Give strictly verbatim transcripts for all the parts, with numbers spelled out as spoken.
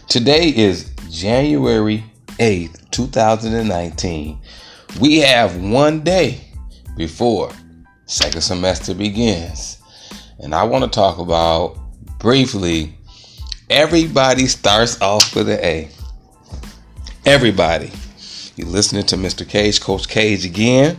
Today is January eighth, twenty nineteen. We have one day before second semester begins. And I want to talk about briefly, everybody starts off with an A. Everybody. You're listening to Mister Cage, Coach Cage again.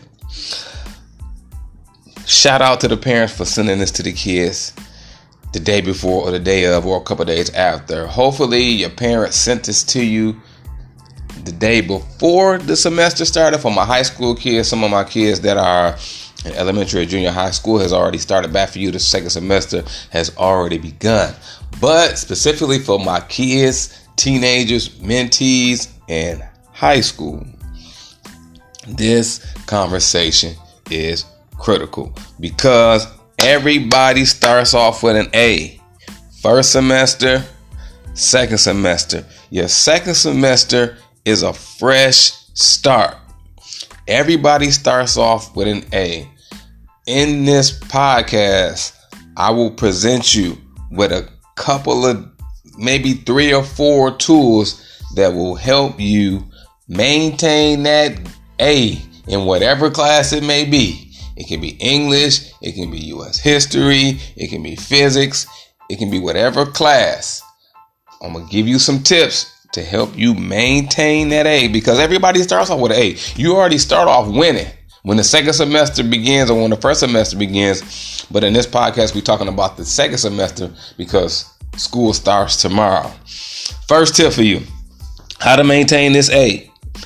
Shout out to the parents for sending this to the kids the day before or the day of or a couple of days after. Hopefully your parents sent this to you the day before the semester started. For my high school kids, some of my kids that are in elementary or junior high school has already started back for you. The second semester has already begun. But specifically for my kids, teenagers, mentees, and high school, this conversation is critical because everybody starts off with an A. First semester, second semester. Your second semester is a fresh start. Everybody starts off with an A. In this podcast, I will present you with a couple of, maybe three or four tools that will help you maintain that A in whatever class it may be. It can be English, it can be U S history, it can be physics, it can be whatever class. I'm going to give you some tips to help you maintain that A, because everybody starts off with an A. You already start off winning when the second semester begins or when the first semester begins. But in this podcast, we're talking about the second semester because school starts tomorrow. First tip for you, how to maintain this A.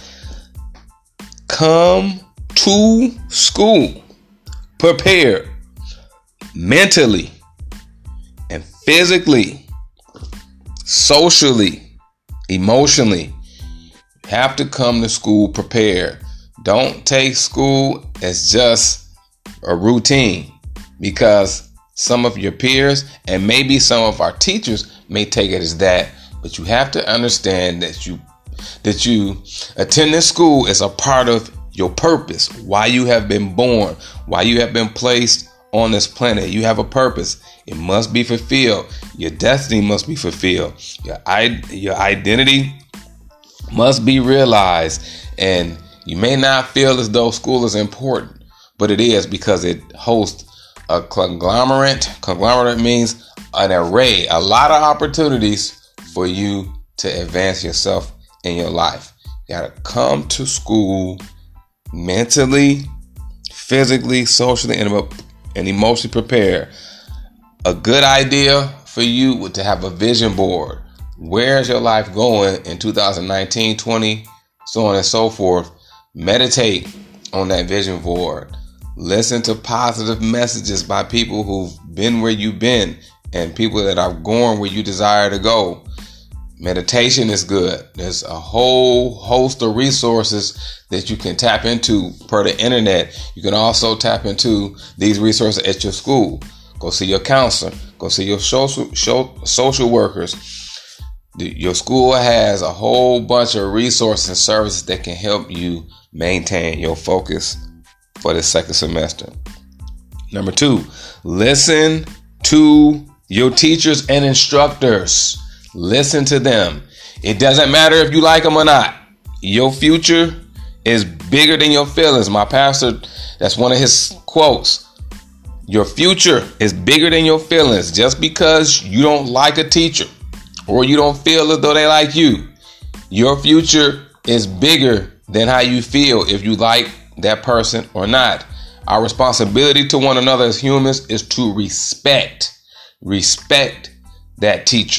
Come to school prepared mentally and physically, socially, emotionally. You have to come to school prepared. Don't take school as just a routine, because some of your peers and maybe some of our teachers may take it as that. But you have to understand that you that you attending school is a part of your purpose, why you have been born, why you have been placed on this planet. You have a purpose. It must be fulfilled. Your destiny must be fulfilled. Your, your identity must be realized. And you may not feel as though school is important, but it is, because it hosts a conglomerate. Conglomerate means an array, a lot of opportunities for you to advance yourself in your life. You got to come to school mentally, physically, socially, and, and emotionally prepared. A good idea for you would to have a vision board. Where is your life going in two thousand nineteen, twenty, so on and so forth? Meditate on that vision board. Listen to positive messages by people who've been where you've been and people that are going where you desire to go. Meditation is good. There's a whole host of resources that you can tap into per the internet. You can also tap into these resources at your school. Go see your counselor. Go see your social, social workers. Your school has a whole bunch of resources and services that can help you maintain your focus for the second semester. Number two, listen to your teachers and instructors. Listen to them. It doesn't matter if you like them or not. Your future is bigger than your feelings. My pastor, that's one of his quotes. Your future is bigger than your feelings. Just because you don't like a teacher or you don't feel as though they like you, your future is bigger than how you feel if you like that person or not. Our responsibility to one another as humans is to respect, respect that teacher.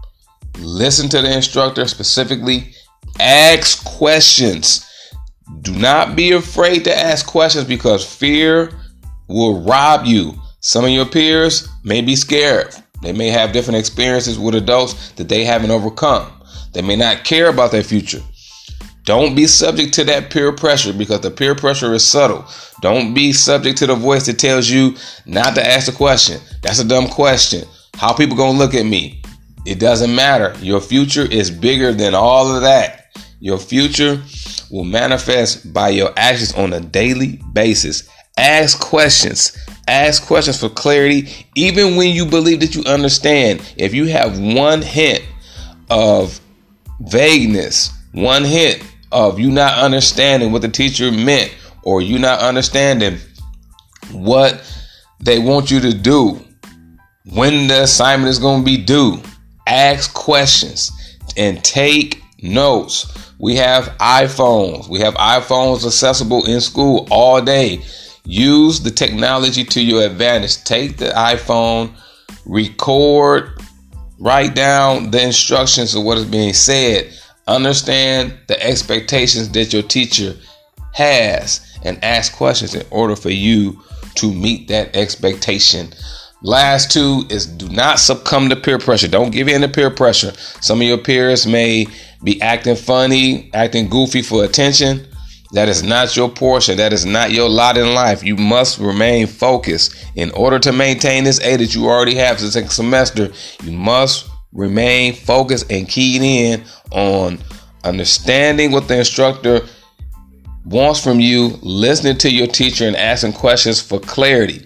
Listen to the instructor specifically. Ask questions. Do not be afraid to ask questions, because fear will rob you. Some of your peers may be scared. They may have different experiences with adults that they haven't overcome. They may not care about their future. Don't be subject to that peer pressure, because the peer pressure is subtle. Don't be subject to the voice that tells you not to ask the question. That's a dumb question. How people gonna look at me? It doesn't matter. Your future is bigger than all of that. Your future will manifest by your actions on a daily basis. Ask questions. Ask questions for clarity, even when you believe that you understand. If you have one hint of vagueness, one hint of you not understanding what the teacher meant, or you not understanding what they want you to do, when the assignment is going to be due, ask questions and take notes. We have iPhones. We have iPhones accessible in school all day. Use the technology to your advantage. Take the iPhone, record, write down the instructions of what is being said. Understand the expectations that your teacher has and ask questions in order for you to meet that expectation. Last two is do not succumb to peer pressure. Don't give in to peer pressure. Some of your peers may be acting funny, acting goofy for attention. That is not your portion. That is not your lot in life. You must remain focused. In order to maintain this A that you already have this next semester, you must remain focused and keyed in on understanding what the instructor wants from you, listening to your teacher, and asking questions for clarity.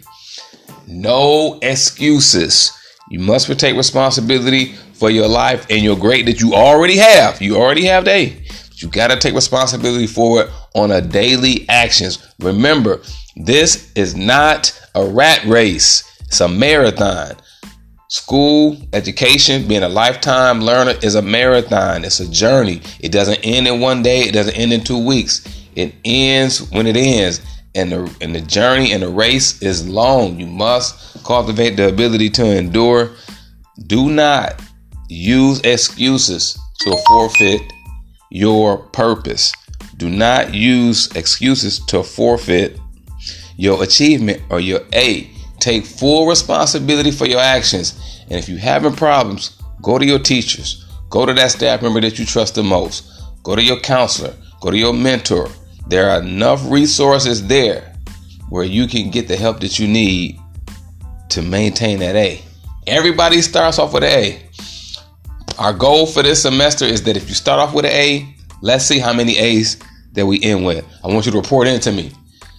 No excuses. You must take responsibility for your life and your grade that you already have. You already have the A. But you got to take responsibility for it on a daily actions. Remember, this is not a rat race. It's a marathon. School, education, being a lifetime learner is a marathon. It's a journey. It doesn't end in one day. It doesn't end in two weeks. It ends when it ends. And the, and the journey and the race is long. You must cultivate the ability to endure. Do not use excuses to forfeit your purpose. Do not use excuses to forfeit your achievement or your A. Take full responsibility for your actions. And if you're having problems, go to your teachers. Go to that staff member that you trust the most. Go to your counselor. Go to your mentor. There are enough resources there where you can get the help that you need to maintain that A. Everybody starts off with an A. Our goal for this semester is that if you start off with an A, let's see how many A's that we end with. I want you to report into me.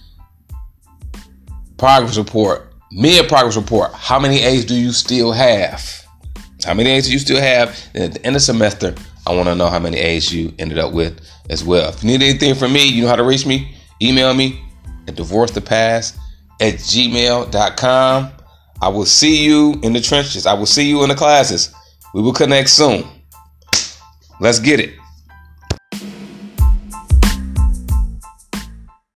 Progress report. Mid progress report. How many A's do you still have? How many A's do you still have? And at the end of the semester, I want to know how many A's you ended up with as well. If you need anything from me, you know how to reach me. Email me at divorce the past at gmail dot com. I will see you in the trenches. I will see you in the classes. We will connect soon. Let's get it.